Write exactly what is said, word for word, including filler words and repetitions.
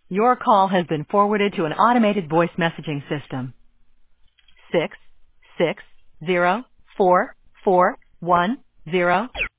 Your call has been forwarded to an automated voice messaging system. Six, six, zero, four, four, one, zero.